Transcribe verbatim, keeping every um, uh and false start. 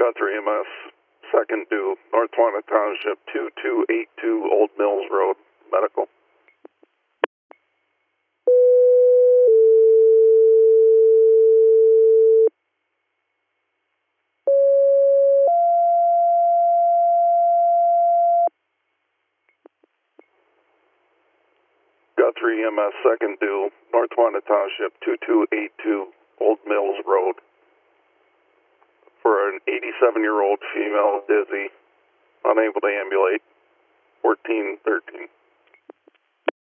Guthrie E M S, second due, North Wanda Township, two two eight two Old Mills Road, medical. Guthrie E M S, second due, North Wanda Township, two two eight two Old Mills Road, for an eighty-seven-year-old female, dizzy, unable to ambulate, fourteen thirteen.